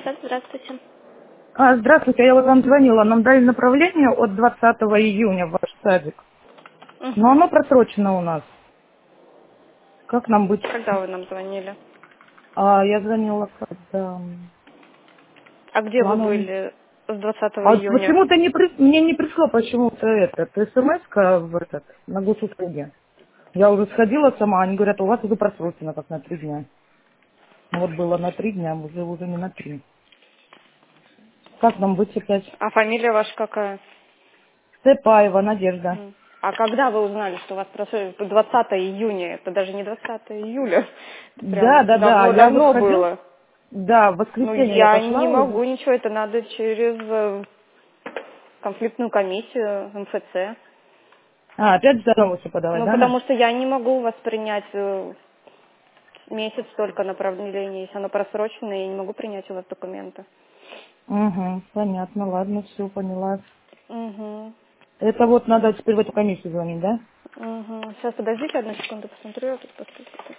сад, здравствуйте. Здравствуйте, я вот вам звонила. Нам дали направление от 20 июня в ваш садик. Но Угу. оно просрочено у нас. Как нам быть? Когда вы нам звонили? Я звонила когда? А где вы Плановым. были с 20 А вот июня? почему-то мне не пришло почему-то смс-ка в на госуслуги. Я уже сходила сама, они говорят, у вас уже просрочено как на 3 дня. Ну вот было на 3 дня, уже не на 3. Как нам быть опять? А фамилия ваша какая? Цепаева Надежда. А когда вы узнали, что у вас просрочено? 20 июня, это даже не 20 июля. Это прям Да, я вот давно-давно ходила. было. Да, в Ну, воскресенье я я не пошла уже. могу ничего, это надо через конфликтную комиссию, МФЦ. Опять здорово все подавать, Ну, да, потому Надь? что я не могу у вас принять месяц только направления. Если оно просрочено, я не могу принять у вас документы. Угу, понятно, ладно, все, поняла. Угу. Это вот надо теперь в эту комиссию звонить, да? Угу. Сейчас, подождите одну секунду, посмотрю. Я тут посмотрю.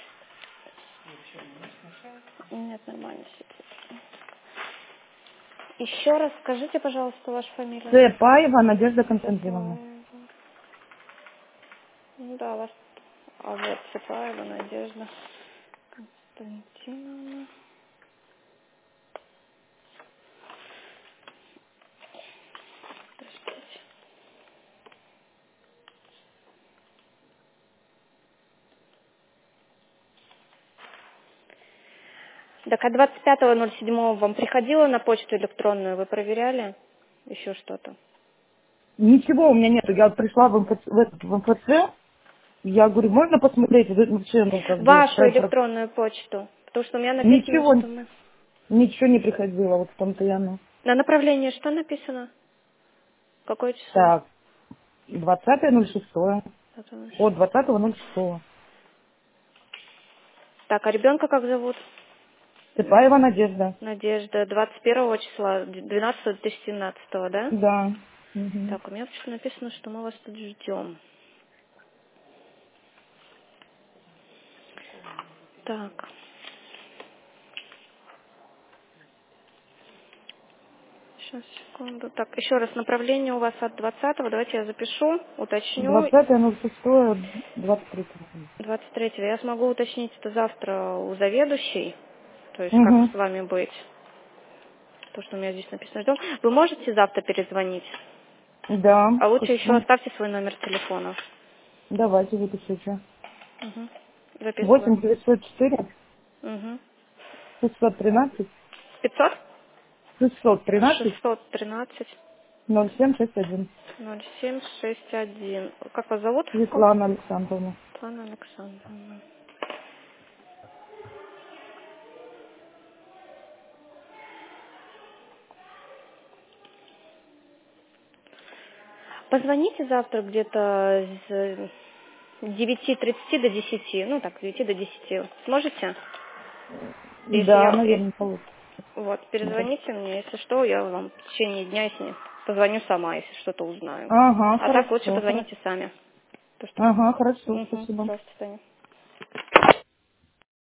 Нет, нормально все. Еще раз скажите, пожалуйста, вашу фамилию. Цепаева Надежда Константиновна. Цепаева. Ну да, вас. А вот Цепаева Надежда Константиновна. Так, а 25.07 вам приходило на почту электронную? Вы проверяли еще что-то? Ничего у меня нету, я вот пришла в МФЦ, я говорю, можно посмотреть, вообще, ну, как бы, Вашу электронную почту. Потому что у меня написано, ничего, что мы... ничего не приходило, вот в том-то я, ну. На направлении что написано? Какое число? Так, 20.06, от 20.06. Так, а ребенка как зовут? Цепаева Надежда. Надежда. 21 числа, 12-2017, да? Да. Мгм. Так, у меня почему написано, что мы вас тут ждем. Так. Сейчас, секунду. Так, еще раз, направление у вас от 20-го. Давайте я запишу, уточню. 20.06, 23. 23-го. Я смогу уточнить это завтра у заведующей. То есть, как Угу. с вами быть. То, что у меня здесь написано. Ждем. Вы можете завтра перезвонить? Да, А лучше еще хочу. оставьте свой номер телефона. Давайте выпишите. Угу. Записываю. 8 904 Угу. 613 500? 613 613 0761. 0761. Как вас зовут? Светлана Александровна. Светлана Александровна. Позвоните завтра где-то с 9:30 до 10. Ну так, с 9 до 10. Сможете? Если Да, я... наверное, получится. Вот, перезвоните мне, если что, я вам в течение дня, если позвоню сама, если что-то узнаю. Ага, А так лучше хорошо, хорошо. позвоните сами. То, что... Ага, хорошо, Угу, спасибо. до свидания.